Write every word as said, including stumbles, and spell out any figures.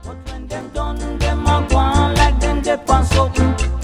But when them done, them a go on like them dep on something.